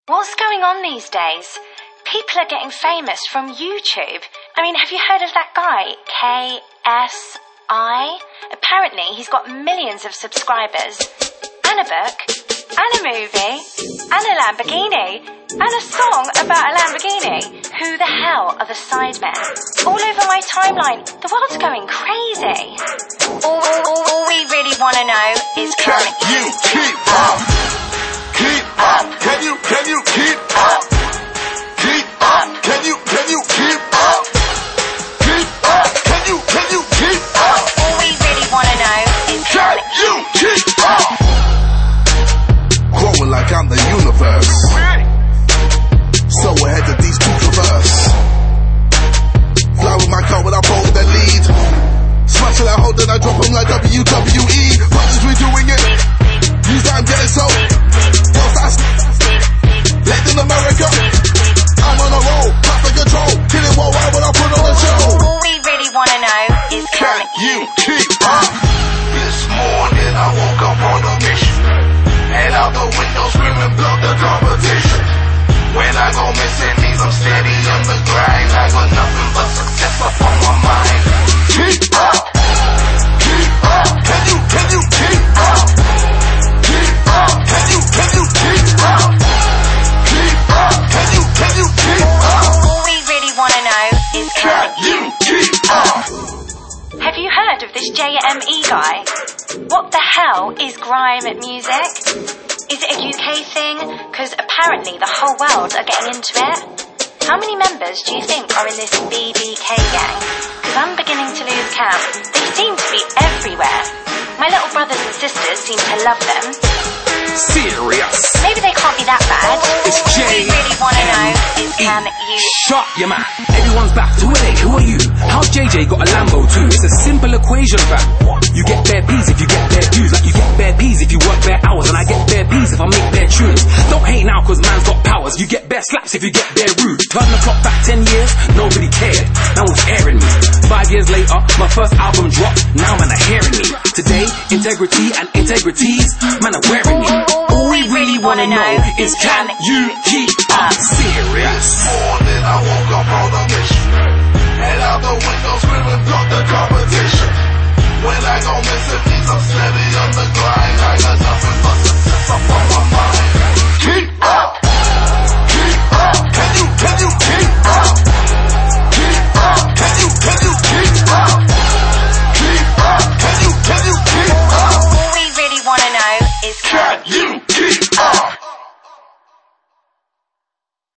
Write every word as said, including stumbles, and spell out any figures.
What's going on these days? People are getting famous from YouTube. I mean, have you heard of that guy, K S I? Apparently, he's got millions of subscribers, and a book, and a movie, and a Lamborghini, and a song about a Lamborghini. Who the hell are the Sidemen? All over my timeline, the world's going crazy. All, all, all we really want to know is can, can you keep up? Keep up. Can you, can you keep up? Keep up. Can you, can you keep up? Keep up. Can you, can you keep up? All we really want to know is can, can you keep up? Growing like I'm the universe. So ahead of these two traverse. Fly with my car when I fold the lead. Smash till I hold and I drop them like W W E. Punches we doing it. Use that I'm getting so. What's that? Latin America. I'm on a roll, perfect control. Killing what wild when I put on a show. All we really want to know is can, can you keep up? This morning I woke up on a mission. Head out the window screaming blow the competition. When I go missing means I'm steady on the grind. I got nothing but success up on my mind. Keep up, keep up. Can you, can you keep up? Keep up. Can you, can you keep up? Keep up. Can you, can you keep up? All we really want to know is can, can you keep up? Have you heard of this J M E guy? What the hell is grime music? Is it a U K thing? Because apparently the whole world are getting into it. How many members do you think are in this B B K gang? Because I'm beginning to lose count. They seem to be everywhere. My little brothers and sisters seem to love them. Serious. Maybe they can't be that bad. It's J. All we really want to know is can you... Shut your mouth. Everyone's back. Who are they? Who are you? How's J J got a Lambo too? It's a simple equation, fam. You get bare peas if you get bare views. Like you get bare peas if you work bare hours. And I get bare peas if I make bare tunes. Don't hate now cause man's got powers. You get bare slaps if you get bare rude. Turn the clock back ten years, nobody cared. Now it's airing me. Five years later, my first album dropped. Now man are hearing me. Today, integrity and integrities, man are wearing me. All we really wanna know is can you keep up? Serious. This morning I woke up on a mission. Head out the window screaming block the competition. When I go missing means I'm steady on the grind. I got nothing but success up on my mind. Keep up.